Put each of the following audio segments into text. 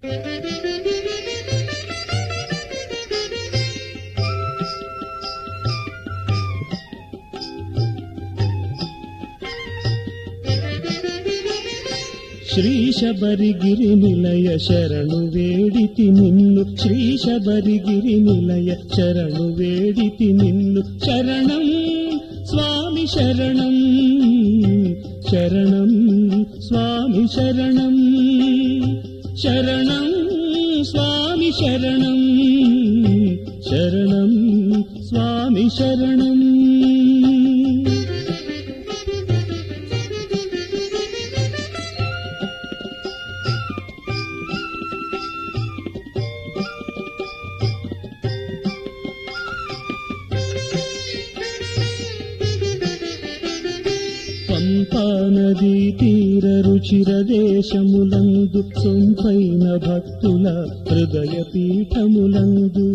శ్రీశబరిగిరి నిలయ శరణు వేడితి నిన్ను, శ్రీశబరిగిరి నిలయ శరణు వేడితి నిన్ను. శరణం స్వామి శరణం, శరణం స్వామి శరణం, శరణం స్వామి శరణం, శరణం స్వామి శరణం. పంపానదీ తీర రుచిర దేశములందు, సొంపైన భక్తుల హృదయ పీఠములందు.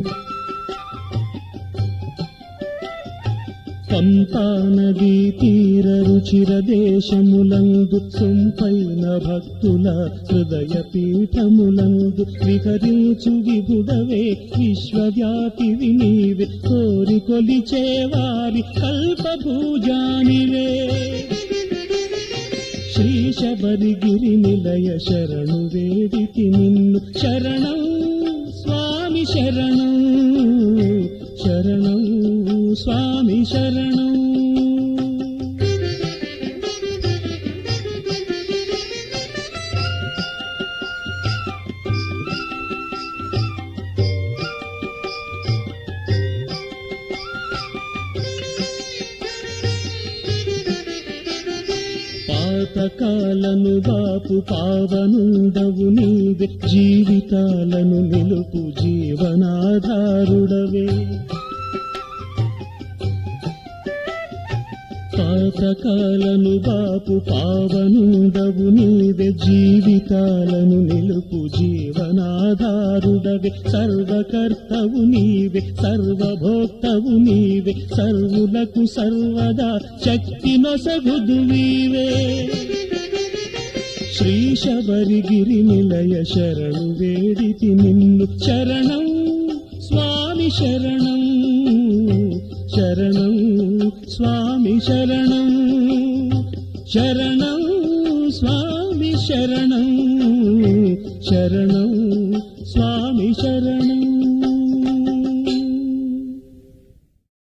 పంపానదీ తీర రుచిర దేశములందు, సొంపైన భక్తుల హృదయ పీఠములందు. విహరించు విభుడవే విశ్వవ్యాపివి నీవే, కోరి కొలిచేవారి కల్పభూజానివే. శ్రీశబరిగిరి నిలయ శరణు వేడితి నిన్ను. శరణం స్వామి శరణం, శరణం స్వామి శరణం. పాతకాలను బాపు పావనుండవు నీవే, జీవితాలను నిలుపు జీవనాధారుడవే. పాతకాలను బాపు పావనుండవు నీవే, జీవితాలను నిలుపు జీవనాధారుడవే. సర్వకర్తవు నీవే, సర్వభోక్తవు నీవే, సర్వులకు సర్వదా శక్తి నొసగుదువీవే. శ్రీశబరిగిరి నిలయ శరణు వేడితి నిన్ను. శరణం స్వామి శరణం, శరణం స్వామి శరణం, శరణం స్వామి శరణం, శరణం స్వామి శరణం.